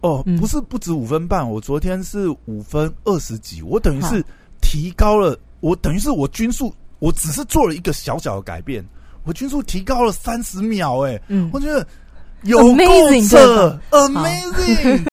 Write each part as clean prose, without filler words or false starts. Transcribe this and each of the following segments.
不是不止5分半，我昨天是5分20几，我等于是提高了，我等于是我均速，我只是做了一个小小的改变，我均速提高了30秒，我觉得有够扯 ，amazing。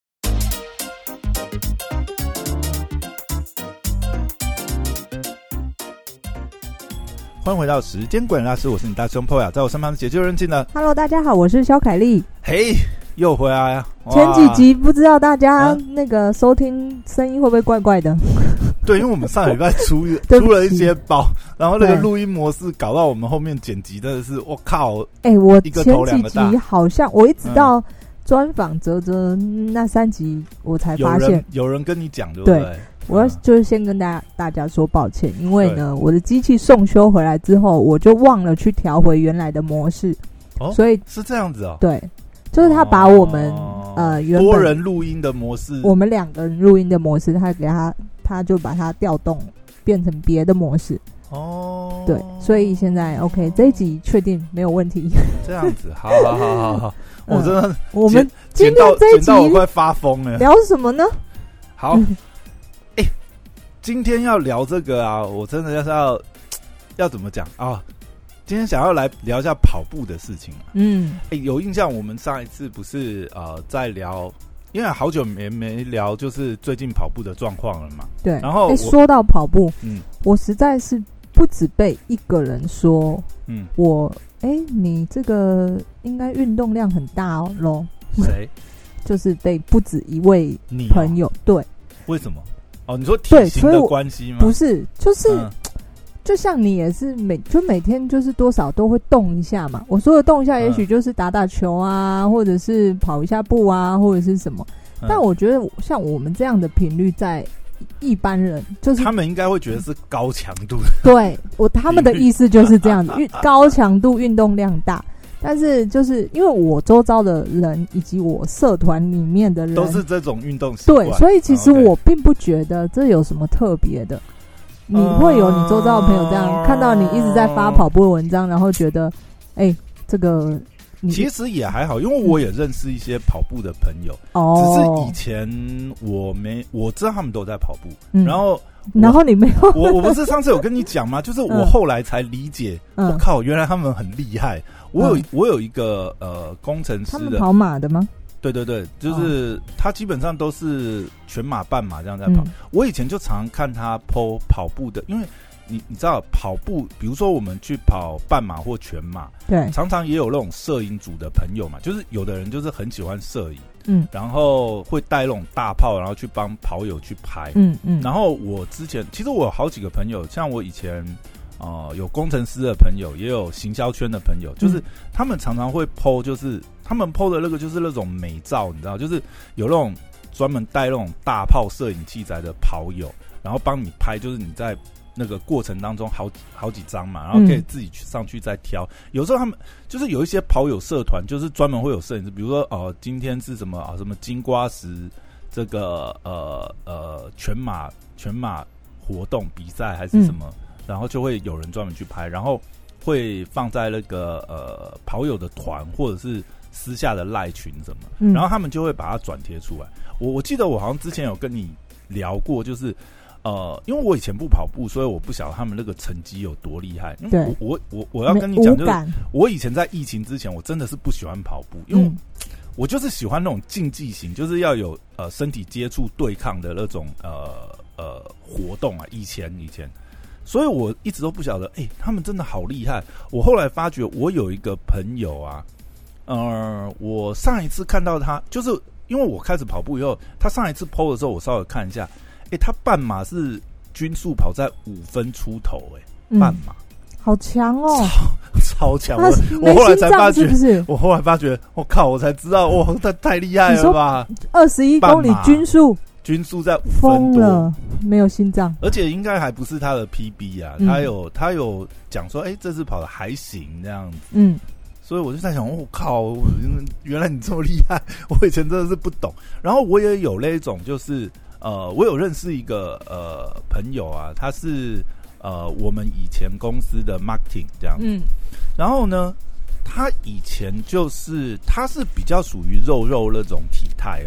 欢迎回到时间管理大师，我是你大兄 Poya， 在我身旁的解救人进的。 Hello， 大家好，我是肖凯丽。 嘿，又回来了。 前几集不知道大家那个收听声音会不会怪怪的？ 对，因为我们上礼拜出了一些包，然后那个录音模式搞到我们后面剪辑真的是，我靠！我前几集好像我一直到专访哲哲那3集我才发现有人跟你讲，对不对？ 我要就是先跟大家说抱歉，因为呢，我的机器送修回来之后，我就忘了去调回原来的模式，所以是这样子哦。 对，就是他把我们原本多人录音的模式， 我们2个人录音的模式，他就把它调动变成别的模式。哦，对，所以现在 OK， 这一集确定没有问题。 这样子，好，我真的， 我们今天这一集我快发疯了。 聊什么呢？ 好。今天要聊这个啊，我真的要怎么讲啊？今天想要来聊一下跑步的事情。有印象，我们上一次不是在聊，因为好久没聊，就是最近跑步的状况了嘛。 对， 然后说到跑步，我实在是不止被一个人说，你这个应该运动量很大咯。 谁？ 就是被不止一位朋友。对， 为什么？你说体型的关系吗？ 不是，就是就像你也是每天就是多少都会动一下嘛。我说的动一下，也许就是打打球啊，或者是跑一下步啊，或者是什么。但我觉得像我们这样的频率，在一般人就是他们应该会觉得是高强度。 对，他们的意思就是这样子，高强度运动量大。但是就是因为我周遭的人以及我社团里面的人都是这种运动习惯， 对，所以其实我并不觉得这有什么特别的。你会有你周遭的朋友这样看到你一直在发跑步的文章，然后觉得这个其实也还好，因为我也认识一些跑步的朋友，只是以前我知道他们都在跑步，然后你没有我不是上次有跟你讲吗？就是我后来才理解，我靠，原来他们很厉害。我有一个工程师的，他们跑马的吗？ 对，就是他基本上都是全马半马这样在跑。我以前就常看他 po 跑步的，因为你知道跑步，比如说我们去跑半马或全马， 对， 常常也有那种摄影组的朋友嘛，就是有的人就是很喜欢摄影，然后会带那种大炮，然后去帮跑友去拍，然后我之前其实我有好几个朋友，像我以前有工程师的朋友，也有行销圈的朋友，就是他们常常会 po， 就是他们 po 的那个就是那种美照，你知道，就是有那种专门带那种大炮摄影器材的跑友，然后帮你拍，就是你在那个过程当中好几张嘛，然后可以自己上去再挑。有时候他们就是有一些跑友社团，就是专门会有摄影师，比如说今天是什么什么金瓜石这个全马活动比赛还是什么，然后就会有人专门去拍，然后会放在那个跑友的团或者是私下的赖群什么，然后他们就会把它转贴出来。我记得我好像之前有跟你聊过，就是因为我以前不跑步，所以我不晓得他们那个成绩有多厉害。因为我要跟你讲，就是我以前在疫情之前，我真的是不喜欢跑步，因为我就是喜欢那种竞技型，就是要有身体接触对抗的那种活动啊。以前，所以我一直都不晓得，他们真的好厉害。我后来发觉，我有一个朋友啊，我上一次看到他，就是因为我开始跑步以后，他上一次 PO 的时候，我稍微看一下。他半马是均速跑在5分出头，半马好强哦， 超强！我后来才发觉，我靠，我才知道，哇，他太厉害了吧 ！21公里均速在5分多，疯了，没有心脏， 而且应该还不是他的 PB 啊，他有讲说，这次跑的还行这样子，所以我就在想，我靠，原来你这么厉害，我以前真的是不懂。然后我也有那种就是。我有认识一个朋友啊，他是我们以前公司的 marketing 这样子，然后呢，他以前他是比较属于肉那种体态哦，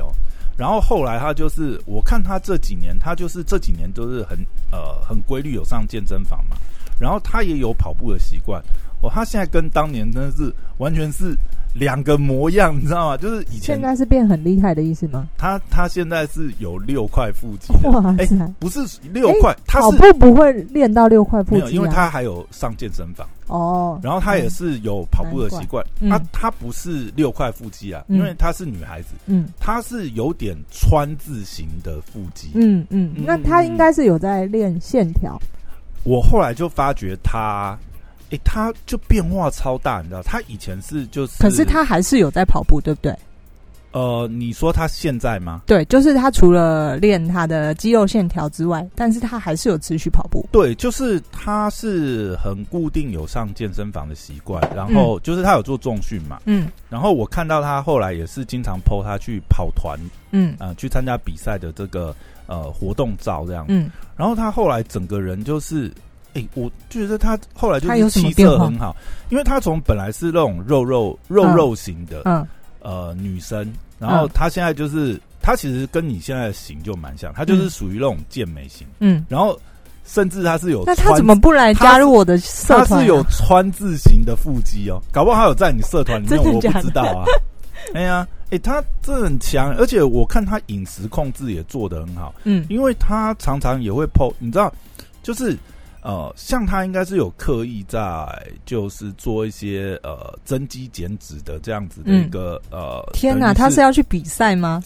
然后后来他就是我看他这几年，他就是这几年都是很规律有上健身房嘛，然后他也有跑步的习惯。他现在跟当年真的是完全是两个模样，你知道吗？就是以前现在是变很厉害的意思吗？ 他现在是有6块腹肌的。 哇塞， 不是6块，他跑步不会练到6块腹肌， 没有，因为他还有上健身房哦， 然后他也是有跑步的习惯。他不是6块腹肌啊，因为她是女孩子，她是有点川字形的腹肌， 那她应该是有在练线条。 我后来就发觉她就变化超大，你知道，他以前是就是， 可是他还是有在跑步，对不对？ 你说他现在吗？ 对，就是他除了练他的肌肉线条之外，但是他还是有持续跑步。 对，就是他是很固定有上健身房的习惯，然后就是他有做重训嘛，然后我看到他后来也是经常 po 他去跑团，去参加比赛的这个活动照这样，然后他后来整个人就是。我觉得他后来就是气色很好，因为他从本来是那种肉肉型的女生，然后他现在就是他其实跟你现在的型就蛮像，他就是属于那种健美型，然后甚至他是有那他怎么不来加入我的社团？ 他是有川字型的腹肌哦，搞不好他有在你社团里面，我不知道啊。哎呀，他真的很强，而且我看他饮食控制也做得很好，因为他常常也会 po， 你知道，就是。像他应该是有刻意在就是做一些增肌减脂的这样子的一个天哪，他是要去比赛吗？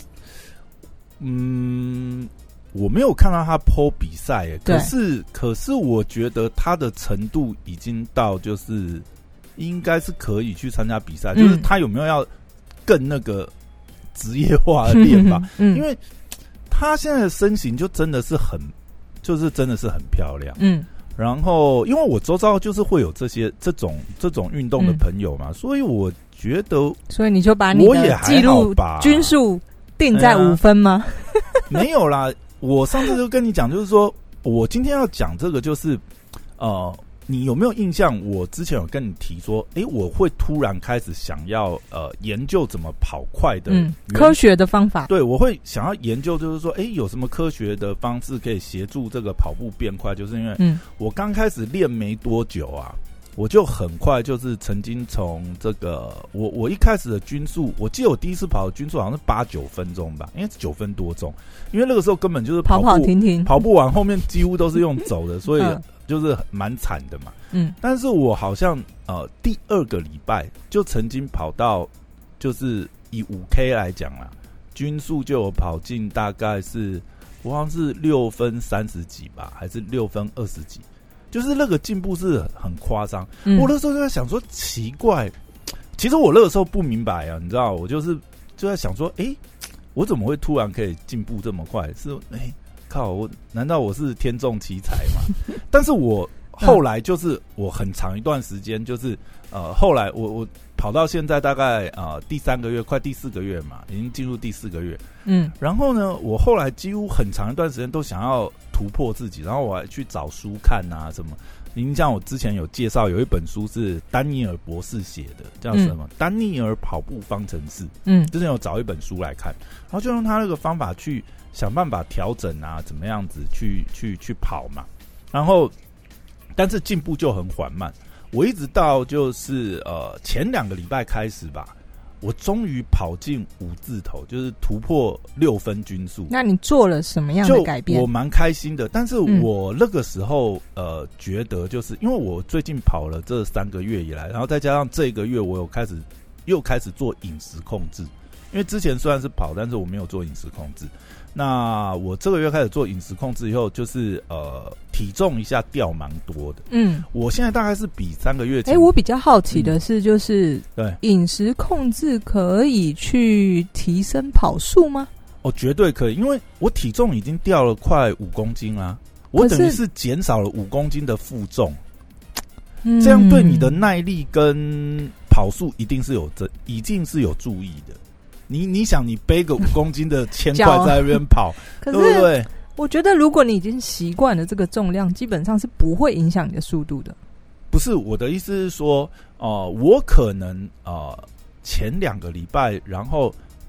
我没有看到他 po 比赛耶，可是我觉得他的程度已经到就是应该是可以去参加比赛，就是他有没有要更那个职业化的练法？因为他现在的身形就真的是真的是很漂亮，然后，因为我周遭就是会有这种运动的朋友嘛，所以我觉得， 所以你就把你的记录均数定在5分吗？ 没有啦，我上次就跟你讲，就是说我今天要讲这个，就是你有没有印象？我之前有跟你提说，我会突然开始想要研究怎么跑快的科学的方法。 对，我会想要研究，就是说，有什么科学的方式可以协助这个跑步变快？就是因为我刚开始练没多久啊，我就很快就是曾经从这个我一开始的均速，我记得我第一次跑的均速好像是8-9分钟吧，因为9分多钟，因为那个时候根本就是跑停停， 跑不完，后面几乎都是用走的，所以。就是蛮惨的嘛，但是我好像第2个礼拜就曾经跑到，就是以5K 来讲啦，均速就有跑进大概是我好像是6分30几吧，还是6分20几，就是那个进步是很夸张。我那时候就在想说奇怪，其实我那个时候不明白啊，你知道，我就在想说，我怎么会突然可以进步这么快？是靠，难道我是天纵奇才吗？但是我后来就是我很长一段时间就是后来我跑到现在大概第3个月，快第4个月嘛，已经进入第4个月。然后呢，我后来几乎很长一段时间都想要突破自己，然后我还去找书看啊什么。您像我之前有介绍，有一本书是丹尼尔博士写的，叫什么？丹尼尔跑步方程式。之前有找一本书来看，然后就用他那个方法去想办法调整啊，怎么样子去跑嘛。然后，但是进步就很缓慢。我一直到就是前2个礼拜开始吧，我终于跑进5字头，就是突破6分均速。 那你做了什么样的改变？ 我蛮开心的，但是我那个时候觉得就是因为我最近跑了这3个月以来，然后再加上这个月我又开始做饮食控制，因为之前虽然是跑，但是我没有做饮食控制。那我这个月开始做饮食控制以后，就是体重一下掉蛮多的。我现在大概是比3个月前。 我比较好奇的是，就是对饮食控制可以去提升跑速吗？ 绝对可以，因为我体重已经掉了快5公斤啦，我等于是减少了5公斤的负重。这样对你的耐力跟跑速一定是有注意的。你想，你背个5公斤的铅块在那边跑，对不对？ 我觉得如果你已经习惯了这个重量，基本上是不会影响你的速度的。 不是，我的意思是说，我可能前2个礼拜，然后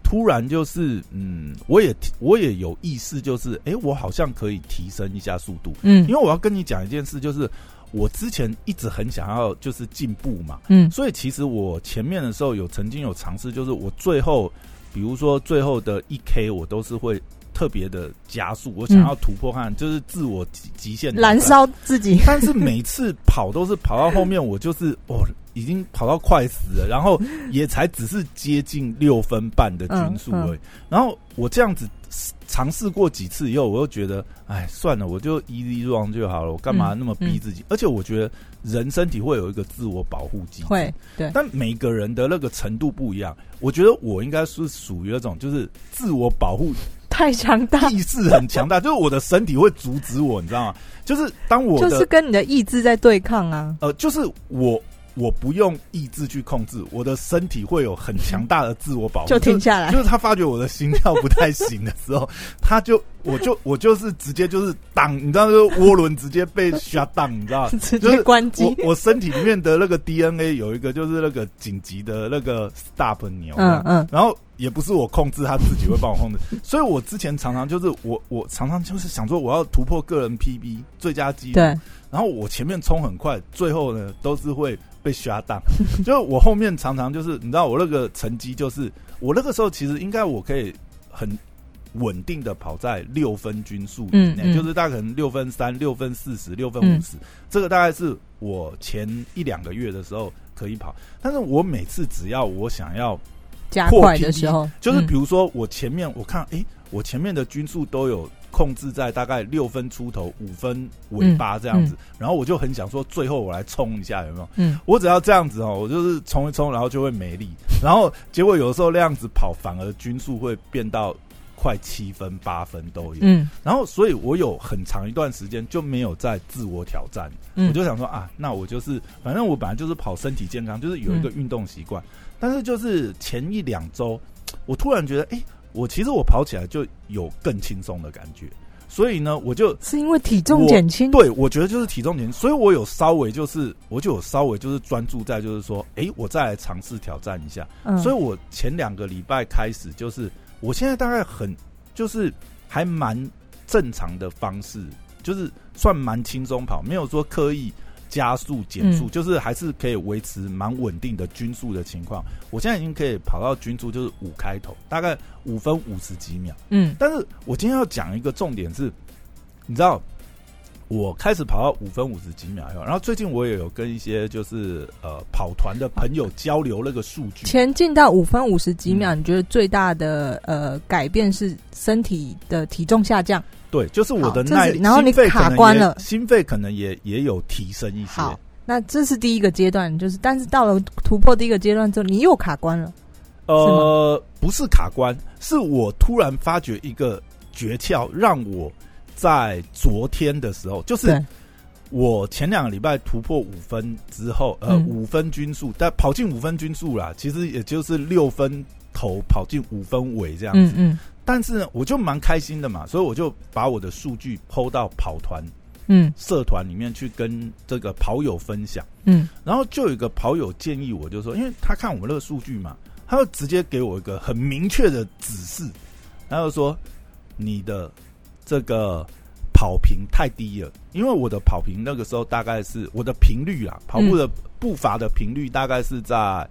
突然就是我也有意识，就是我好像可以提升一下速度。因为我要跟你讲一件事，就是我之前一直很想要就是进步嘛。所以其实我前面的时候曾经有尝试，就是我最后比如说最后的1K 我都是会特别的加速，我想要突破看，就是自我极限燃烧自己。 但是每次跑都是跑到后面，我就是已经跑到快死了，然后也才只是接近6分半的均速而已。然后我这样子尝试过几次以后，我又觉得，算了，我就 easy run 就好了，我干嘛那么逼自己？而且我觉得人身体会有一个自我保护机制， 会，对。 但每个人的那个程度不一样，我觉得我应该是属于那种就是自我保护太强大， 意识很强大，就是我的身体会阻止我，你知道吗？就是当我的就是跟你的意志在对抗啊。 就是我不用意志去控制，我的身体会有很强大的自我保护， 就停下来。 就是他发觉我的心跳不太行的时候，我就是直接就是挡，你知道，就是涡轮直接被 shut down， 你知道， 直接关机。 我身体里面的那个 DNA 有一个就是那个紧急的那个 stop 钮，然后也不是我控制，他自己会帮我控制。所以我之前常常就是我常常就是想说我要突破个人 PB 最佳纪录，对，然后我前面冲很快，最后呢都是会被 shut down。就我后面常常就是你知道我那个成绩就是我那个时候其实应该我可以很稳定的跑在6分均速以内，就是大概可能6分3、6分40、6分50，这个大概是我前1-2个月的时候可以跑。但是我每次只要我想要加快的时候， 就是比如说我前面我看我前面的均速都有控制在大概6分出头、5分尾巴这样子，然后我就很想说最后我来冲一下，有没有？我只要这样子我就是冲一冲，然后就会没力，然后结果有时候那样子跑反而均速会变到快7分8分都有。然后所以我有很长一段时间就没有在自我挑战，我就想说那我就是反正我本来就是跑身体健康，就是有一个运动习惯，但是就是前1-2周我突然觉得我其实我跑起来就有更轻松的感觉，所以呢我就是因为体重减轻， 对，我觉得就是体重减轻，所以我有稍微就是专注在就是说我再来尝试挑战一下。所以我前2个礼拜开始就是我现在大概就是还蛮正常的方式，就是算蛮轻松跑，没有说刻意加速减速，就是还是可以维持蛮稳定的均速的情况。我现在已经可以跑到均速就是5开头，大概5分50几秒。但是我今天要讲一个重点是，你知道我开始跑到5分50几秒以后，然后最近我也有跟一些就是跑团的朋友交流那个数据。 前进到5分50几秒，你觉得最大的改变是身体的体重下降？ 对，就是我的耐力， 然后你卡关了， 心肺可能也有提升一些。 好，那这是第一个阶段，就是但是到了突破第一个阶段之后，你又卡关了。 不是卡关，是我突然发觉一个诀窍，让我在昨天的时候，就是我前2个礼拜突破5分之后，5分均速，但跑进5分均速啦，其实也就是6分头跑进5分尾这样子。但是呢，我就蛮开心的嘛，所以我就把我的数据 po 到跑团社团里面去跟这个跑友分享。然后就有一个跑友建议我，就说，因为他看我们那个数据嘛，他就直接给我一个很明确的指示，他就说你的这个跑频太低了，因为我的跑频那个时候大概是我的频率啦，跑步的步伐的频率大概是在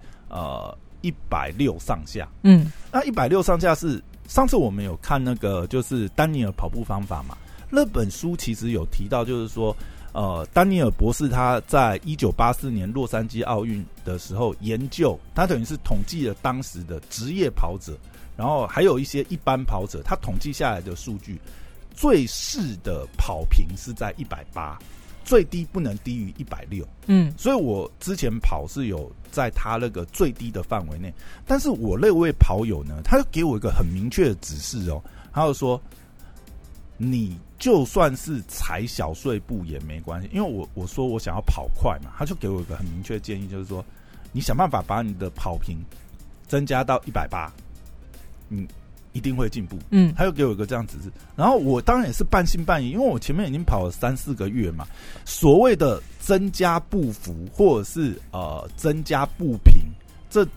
160上下。那160上下是上次我们有看那个就是丹尼尔跑步方法嘛，那本书其实有提到，就是说丹尼尔博士他在1984年洛杉矶奥运的时候研究，他等于是统计了当时的职业跑者，然后还有一些一般跑者，他统计下来的数据，最适的跑频是在180，最低不能低于160。所以我之前跑是有在他那个最低的范围内，但是我那位跑友呢，他就给我一个很明确的指示他就说你就算是踩小碎步也没关系，因为我说我想要跑快嘛，他就给我一个很明确的建议，就是说你想办法把你的跑频增加到180，你一定会进步。他又给我一个这样指示，然后我当然也是半信半疑，因为我前面已经跑了3-4个月嘛，所谓的增加步幅或者是增加步频，这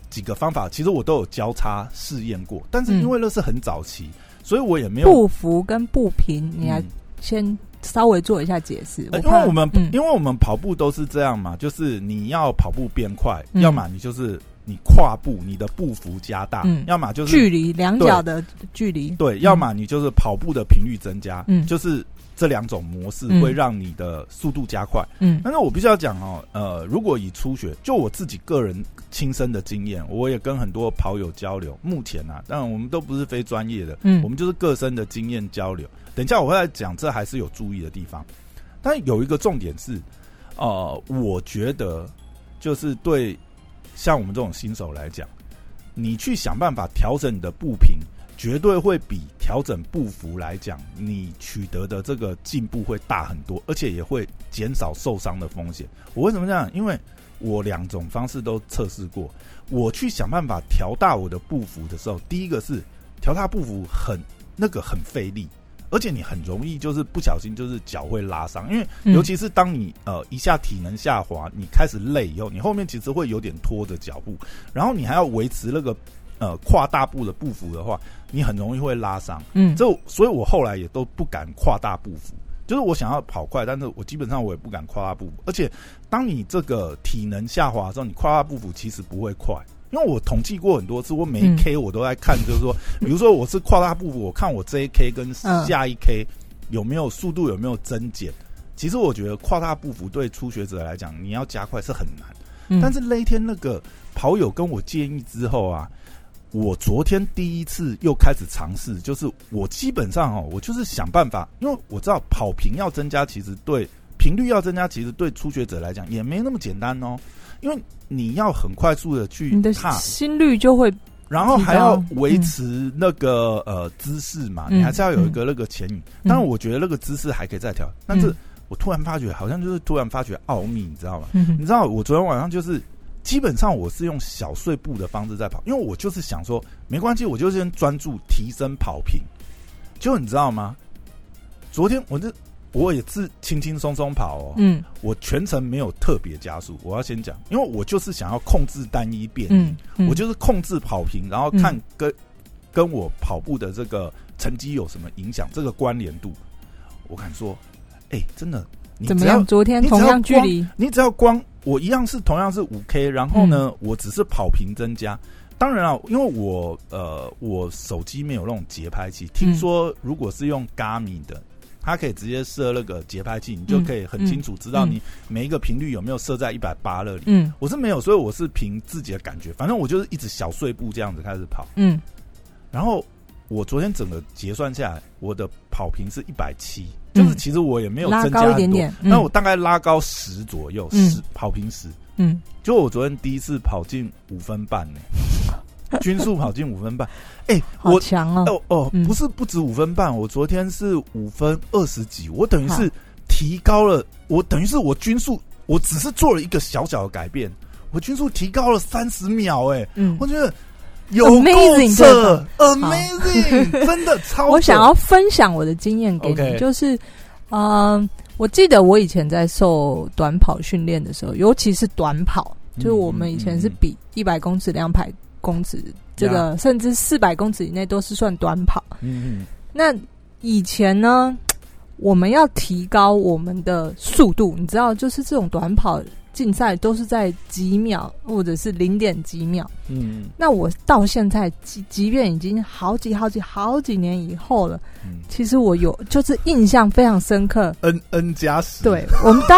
几个方法其实我都有交叉试验过，但是因为那是很早期，所以我也没有步幅跟步频，你还先稍微做一下解释。 因为我们跑步都是这样嘛，就是你要跑步变快，要么你就是你跨步，你的步幅加大，要么就是距离两脚的距离， 对，要么你就是跑步的频率增加，就是这两种模式会让你的速度加快。但是我必须要讲如果以初学，就我自己个人亲身的经验，我也跟很多跑友交流，目前当然我们都不是非专业的，我们就是个身的经验交流。等一下我会来讲，这还是有注意的地方。但有一个重点是，我觉得就是对像我们这种新手来讲，你去想办法调整你的步频，绝对会比调整步幅来讲，你取得的这个进步会大很多，而且也会减少受伤的风险。我为什么这样？因为我两种方式都测试过。我去想办法调大我的步幅的时候，第一个是调大步幅很费力，而且你很容易就是不小心就是脚会拉伤，因为尤其是当你一下体能下滑，你开始累以后，你后面其实会有点拖着脚步，然后你还要维持那个跨大步的步幅的话，你很容易会拉伤。所以我后来也都不敢跨大步幅，就是我想要跑快，但是我基本上我也不敢跨大步幅。而且当你这个体能下滑的时候，你跨大步幅其实不会快。因为我统计过很多次，我每一 K 我都在看，就是说，比如说我是跨大步幅，我看我这一 K 跟下一 K 有没有速度有没有增减。其实我觉得跨大步幅对初学者来讲，你要加快是很难。但是那一天那个跑友跟我建议之后啊，我昨天第一次又开始尝试，就是我基本上我就是想办法，因为我知道跑频要增加，其实对频率要增加，其实对初学者来讲也没那么简单哦。因为你要很快速的去你的心率就会， 然后还要维持那个姿势嘛，你还是要有一个那个前引。当然我觉得那个姿势还可以再调，但是我突然发觉好像就是突然发觉奥秘，你知道吗？你知道我昨天晚上就是基本上我是用小碎步的方式在跑，因为我就是想说没关系，我就先专注提升跑频。就你知道吗？昨天我也是轻轻松松跑我全程没有特别加速。我要先讲，因为我就是想要控制单一变异，我就是控制跑频，然后看跟我跑步的这个成绩有什么影响，这个关联度。我敢说，真的，你怎么样？昨天同样距离， 你只要光我一样是同样是5K， 然后呢，我只是跑频增加。当然因为我手机没有那种节拍器，听说如果是用 Garmin 的。它可以直接设那个节拍器，你就可以很清楚知道你每一个频率有没有设在180那里。我是没有，所以我是凭自己的感觉，反正我就是一直小碎步这样子开始跑。然后我昨天整个结算下来，我的跑频是170，就是其实我也没有增加很多，拉高一点点，那我大概拉高10左右，10跑频10。就我昨天第一次跑进5分半呢。均速跑进5分半， 好强哦！ 不止5分半，我昨天是5分20几，我等于是提高了，我等于是我均速，我只是做了一个小小的改变，我均速提高了30秒，我觉得有够扯 ，amazing， 真的超扯。 我想要分享我的经验给你，就是我记得我以前在受短跑训练的时候，尤其是短跑，就是我们以前是比100公尺、200公尺，这个甚至400公尺以内都是算短跑。那以前呢，我们要提高我们的速度，你知道，就是这种短跑竞赛都是在几秒或者是0点几秒。那我到现在即便已经好几年以后了，其实我有就是印象非常深刻。 N+10。对， 我们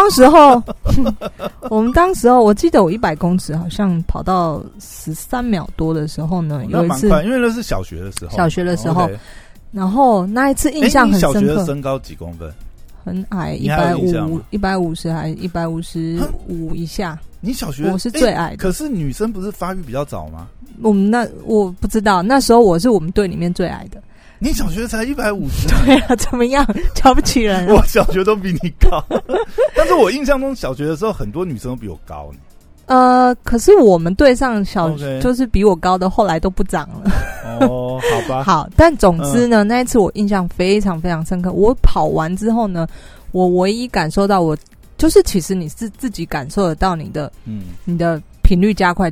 当时候，我记得我100公尺好像跑到13秒多的时候呢，有一次， 因为那是小学的时候。 Okay. 然后那一次印象很深刻。 你小学的身高几公分？ 很矮，150还155以下。 你小学我是最矮的， 可是女生不是发育比较早吗？ 我不知道，那时候我是我们队里面最矮的。 你小学才150？ 对啊，怎么样？瞧不起人啊？ 我小学都比你高，但是我印象中小学的时候很多女生都比我高呢。 可是我们队上就是比我高的，后来都不长了。 好吧。 好，但总之呢，那一次我印象非常非常深刻。我跑完之后呢，我唯一感受到就是其实你是自己感受得到你的频率加快，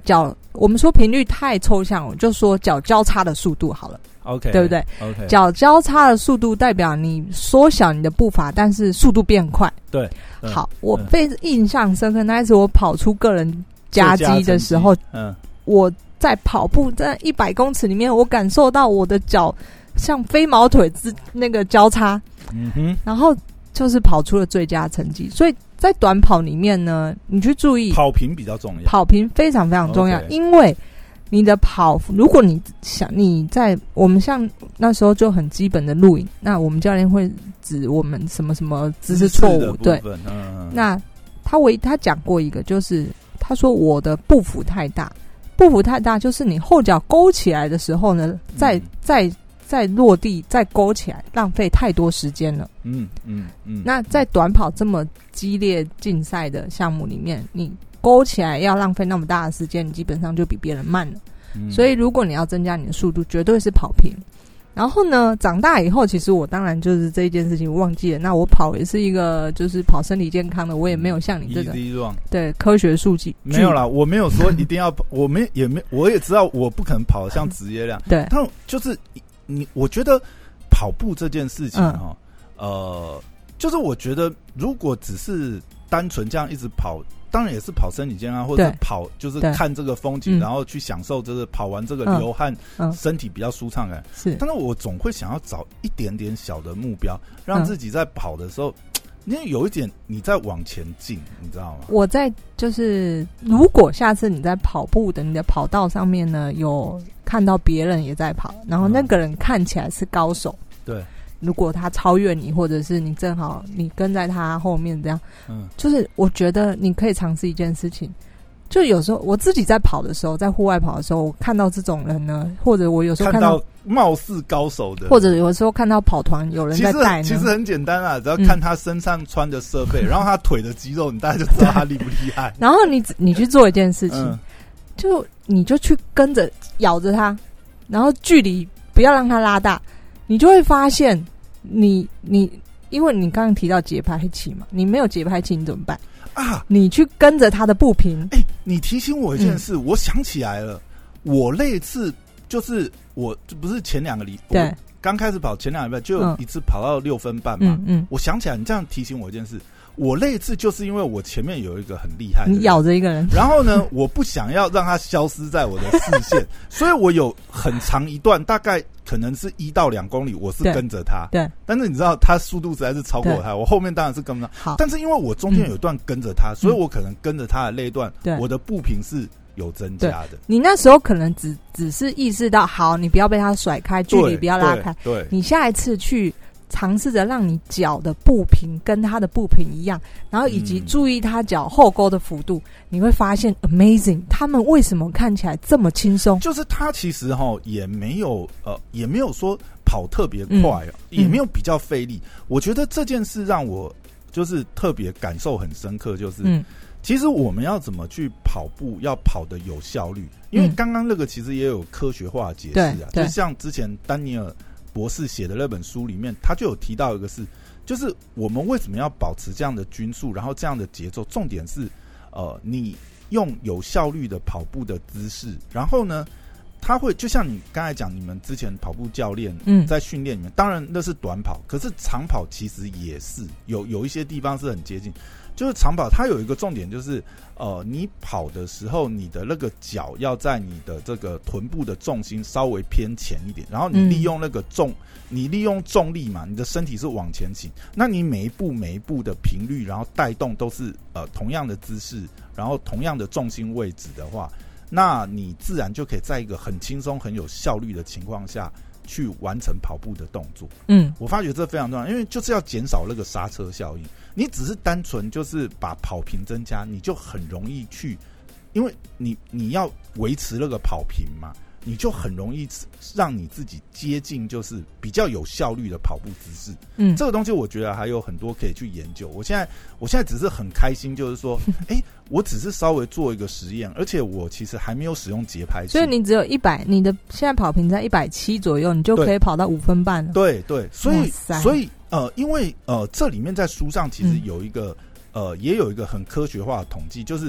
我们说频率太抽象，我就说脚交叉的速度好了。 OK， 对不对 ？OK， 脚交叉的速度代表你缩小你的步伐，但是速度变快。 对， 好，我被印象深刻。那一次我跑出个人佳绩的时候，我在跑步在100公尺里面，我感受到我的脚像飞毛腿那个交叉，然后就是跑出了最佳成绩。所以在短跑里面呢，你去注意跑频比较重要， 跑频非常非常重要， okay， 因为你的跑，如果你想你在我们像那时候就很基本的录影，那我们教练会指我们什么什么姿势错误，对，那他讲过一个，就是他说我的步幅太大，就是你后脚勾起来的时候呢，再落地再勾起来，浪费太多时间了。那在短跑这么激烈竞赛的项目里面，你勾起来要浪费那么大的时间，你基本上就比别人慢了。所以如果你要增加你的速度，绝对是跑频。然后呢，长大以后，其实我当然就是这一件事情忘记了。那我跑也是一个就是跑身体健康的，我也没有像你这个对科学数据没有啦，我没有说一定要我也知道我不可能跑得像职业量， 对， 但就是我觉得跑步这件事情就是我觉得如果只是单纯这样一直跑，当然也是跑身体健康，或者是跑就是看这个风景，然后去享受这个跑完这个流汗，身体比较舒畅感。 是， 但是我总会想要找一点点小的目标，让自己在跑的时候，因为有一点你在往前进，你知道吗？我在就是如果下次你在跑步的你的跑道上面呢，有看到别人也在跑，然后那个人看起来是高手， 对。 如果他超越你，或者是你正好你跟在他后面这样，就是我觉得你可以尝试一件事情，就有时候我自己在跑的时候，在户外跑的时候，我看到这种人呢，或者我有时候看到貌似高手的， 或者有时候看到跑团有人在带呢， 其实很简单啊，只要看他身上穿的设备，然后他腿的肌肉，你大概就知道他厉不厉害。 然后你去做一件事情，你就去跟着咬着他，然后距离不要让他拉大，你就会发现你因为你刚刚提到节拍器嘛，你没有节拍器你怎么办啊？你去跟着他的步频。 你提醒我一件事，我想起来了，我那次就是我不是前2个礼拜，对，刚开始跑前2个礼拜就有一次跑到6分半嘛，我想起来，你这样提醒我一件事，我那次就是因为我前面有一个很厉害的人， 你咬着一个人， 然后呢，我不想要让他消失在我的视线，所以我有很长一段，大概可能是1到2公里，我是跟着他。对。但是你知道，他速度实在是超过他，我后面当然是跟不上。好。但是因为我中间有一段跟着他，所以我可能跟着他的那一段，我的步频是有增加的。 你那时候可能只是意识到，好，你不要被他甩开，距离不要拉开。对。你下一次去尝试着让你脚的步频跟他的步频一样，然后以及注意他脚后沟的幅度，你会发现 amazing， 他们为什么看起来这么轻松？ 就是他其实也没有说跑特别快，也没有比较费力。我觉得这件事让我就是特别感受很深刻，就是其实我们要怎么去跑步，要跑得有效率，因为刚刚那个其实也有科学化的解释啊，就像之前丹尼尔博士写的那本书里面，他就有提到一个事，就是我们为什么要保持这样的均速，然后这样的节奏，重点是你用有效率的跑步的姿势，然后呢他会就像你刚才讲，你们之前跑步教练在训练里面，当然那是短跑，可是长跑其实也是有一些地方是很接近。就是长跑它有一个重点，就是你跑的时候，你的那个脚要在你的这个臀部的重心稍微偏前一点，然后你利用那个你利用重力嘛，你的身体是往前倾，那你每一步的频率，然后带动都是同样的姿势，然后同样的重心位置的话，那你自然就可以在一个很轻松、很有效率的情况下去完成跑步的动作。我发觉这非常重要，因为就是要减少那个刹车效应。你只是单纯就是把跑频增加，你就很容易去，因为你要维持那个跑频嘛，你就很容易让你自己接近就是比较有效率的跑步姿势。这个东西我觉得还有很多可以去研究。我现在只是很开心，就是说我只是稍微做一个实验，而且我其实还没有使用节拍器， 所以你只有100，你的现在跑频在170左右，你就可以跑到5分半了。 对，所以因为这里面在书上其实有一个也有一个很科学化的统计，就是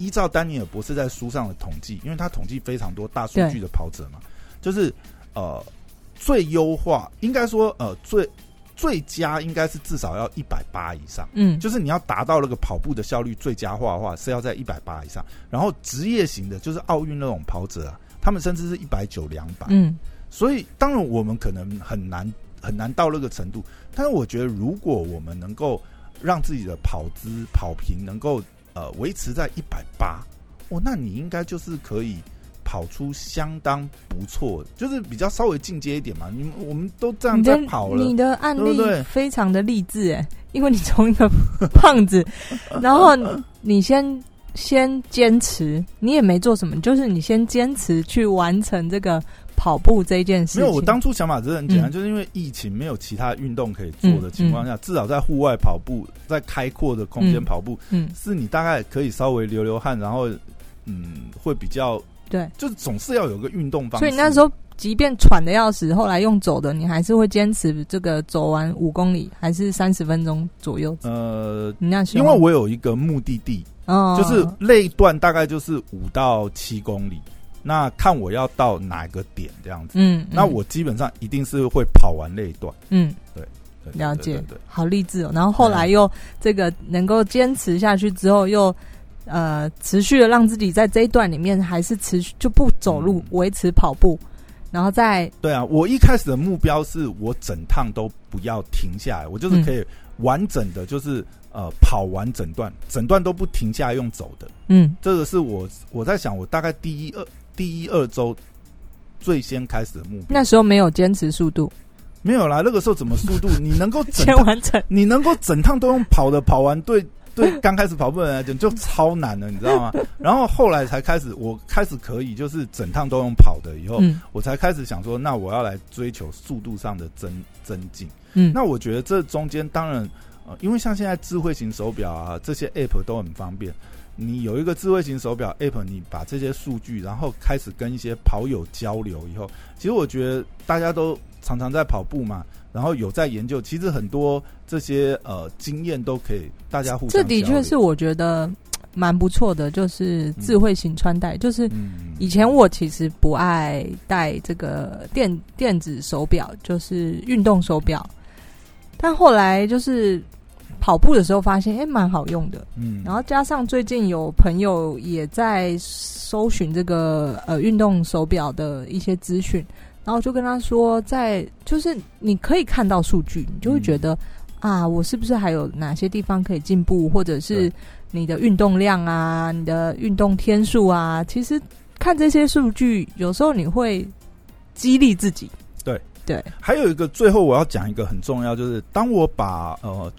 依照丹尼尔博士在书上的统计，因为他统计非常多大数据的跑者嘛，就是最优化应该说最佳应该是至少要180以上，就是你要达到那个跑步的效率最佳化的话，是要在180以上。然后职业型的，就是奥运那种跑者啊，他们甚至是190、200。所以当然我们可能很难到那个程度，但是我觉得如果我们能够让自己的跑姿跑频能够维持在180，那你应该就是可以跑出相当不错，就是比较稍微进阶一点嘛。我们都这样在跑了， 你的案例非常的励志因为你从一个胖子，然后你先坚持，你也没做什么，就是你先坚持去完成这个跑步这件事情。 没有，我当初想法真的很简单，就是因为疫情没有其他运动可以做的情况下，至少在户外跑步，在开阔的空间跑步，是你大概可以稍微流汗，然后会比较。对，就是总是要有个运动方式。 所以那时候即便喘的要死，后来用走的，你还是会坚持这个走完5公里，还是30分钟左右？你那时候因为我有一个目的地，就是类段大概就是5到7公里，那看我要到哪个点这样子。那我基本上一定是会跑完类段。对， 了解，对，好励志哦。然后后来又这个能够坚持下去之后，又持续的让自己在这一段里面还是持续就不走路，维持跑步，然后再对啊，我一开始的目标是我整趟都不要停下来，我就是可以完整的就是跑完整段都不停下来用走的。这个是我在想，我大概第一二周最先开始的目标。 那时候没有坚持速度。 没有啦，那个时候怎么速度？你能够先完成， 你能够整趟都用跑的跑完，对刚开始跑步的人来讲就超难了，你知道吗？然后后来才开始，我开始可以就是整趟都用跑的以后，我才开始想说，那我要来追求速度上的增进。那我觉得这中间当然因为像现在智慧型手表啊，这些 App 都很方便。你有一个智慧型手表 App， 你把这些数据，然后开始跟一些跑友交流以后，其实我觉得大家都常常在跑步嘛，然后有在研究，其实很多这些经验都可以大家互相交流。 这的确是我觉得蛮不错的，就是智慧型穿戴。就是以前我其实不爱戴这个电子手表，就是运动手表，但后来就是跑步的时候发现蛮好用的。然后加上最近有朋友也在搜寻这个运动手表的一些资讯，然后就跟他说，就是你可以看到数据，你就会觉得我是不是还有哪些地方可以进步，或者是你的运动量啊，你的运动天数啊，其实看这些数据有时候你会激励自己。对， 还有一个最后我要讲一个很重要，就是当我把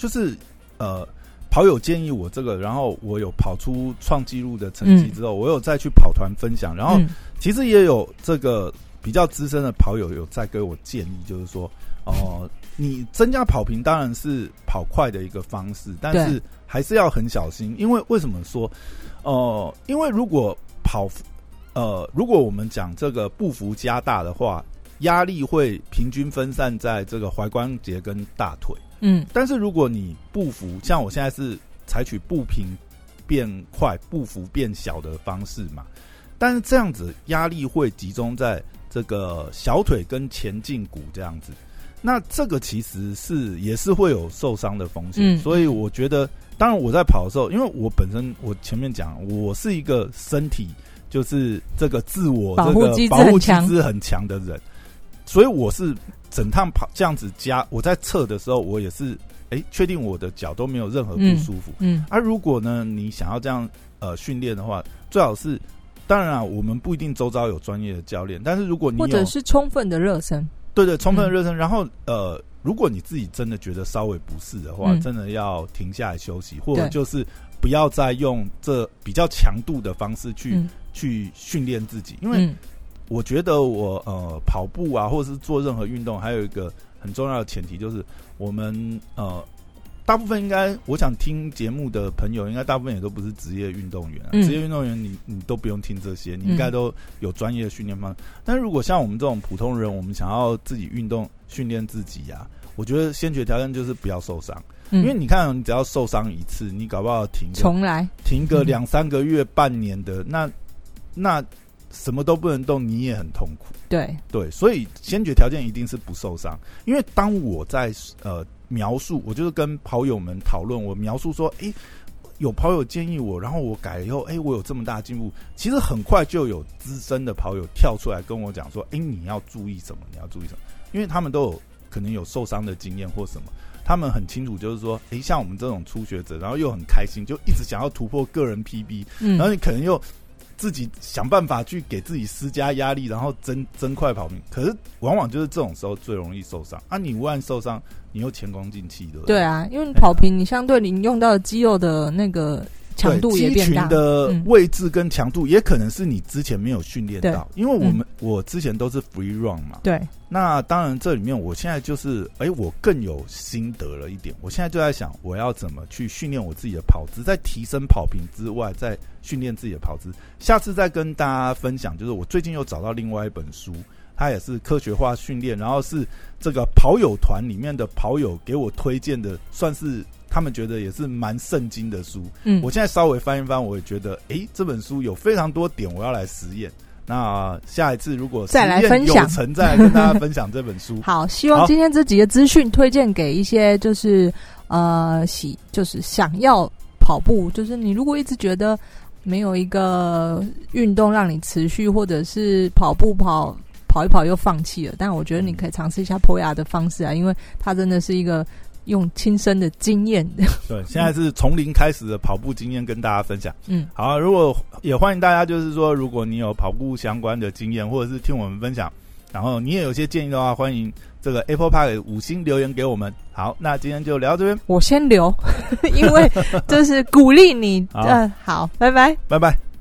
跑友建议我这个，然后我有跑出创纪录的成绩之后，我有再去跑团分享，然后其实也有这个比较资深的跑友有在给我建议，就是说你增加跑频当然是跑快的一个方式，但是还是要很小心。因为为什么说因为如果如果我们讲这个步幅加大的话，压力会平均分散在这个踝关节跟大腿。但是如果你步幅像我现在是采取步频变快步幅变小的方式嘛，但是这样子压力会集中在这个小腿跟前胫骨这样子，那这个其实也是会有受伤的风险。所以我觉得当然我在跑的时候，因为我本身我前面讲我是一个身体就是这个自我这个保护机制很强的人，所以我是整趟跑这样子加，我在测的时候我也是确定我的脚都没有任何不舒服。如果呢你想要这样训练的话，最好是当然我们不一定周遭有专业的教练，但是如果你有或者是充分的热身， 对充分的热身，然后如果你自己真的觉得稍微不适的话，真的要停下来休息，或者就是不要再用这比较强度的方式去训练自己。因为我觉得我跑步啊，或者是做任何运动，还有一个很重要的前提就是我们大部分应该，我想听节目的朋友，应该大部分也都不是职业运动员啊。职业运动员你都不用听这些，你应该都有专业的训练方式。但如果像我们这种普通人，我们想要自己运动训练自己啊，我觉得先决条件就是不要受伤。因为你看，你只要受伤一次，你搞不好重来停个2-3个月、半年的，那什么都不能动，你也很痛苦。对，所以先决条件一定是不受伤。因为当我在描述，我就是跟跑友们讨论，我描述说，有跑友建议我，然后我改了以后，我有这么大的进步。其实很快就有资深的跑友跳出来跟我讲说，你要注意什么？你要注意什么？因为他们都有可能有受伤的经验或什么，他们很清楚，就是说，像我们这种初学者，然后又很开心，就一直想要突破个人 PB，然后你可能又自己想办法去给自己施加压力，然后增快跑命。可是往往就是这种时候最容易受伤啊！你一旦受伤，你又前功尽弃的。对啊，因为跑频你相对你用到的肌肉的那个强度也变大，肌群的位置跟强度也可能是你之前没有训练到。因为我之前都是 free run 嘛。对。那当然这里面我现在就是我更有心得了一点。我现在就在想，我要怎么去训练我自己的跑姿，在提升跑频之外，在训练自己的跑姿。下次再跟大家分享，就是我最近又找到另外一本书，它也是科学化训练，然后是这个跑友团里面的跑友给我推荐的，算是他们觉得也是蛮圣经的书。我现在稍微翻一翻，我也觉得这本书有非常多点我要来实验。那下一次如果再来分享， 有成再来跟大家分享这本书。 好，希望今天这几个资讯推荐给一些就是想要跑步，就是你如果一直觉得没有一个运动让你持续，或者是跑一跑又放弃了，但我觉得你可以尝试一下POYA的方式啊，因为它真的是一个用亲身的经验。 对，现在是从零开始的跑步经验跟大家分享。好，如果也欢迎大家，就是说，如果你有跑步相关的经验，或者是听我们分享，然后你也有些建议的话，欢迎这个 Apple Park 5星留言给我们。好，那今天就聊到这边。 我先留，因为这是鼓励你。好，拜拜， 拜拜。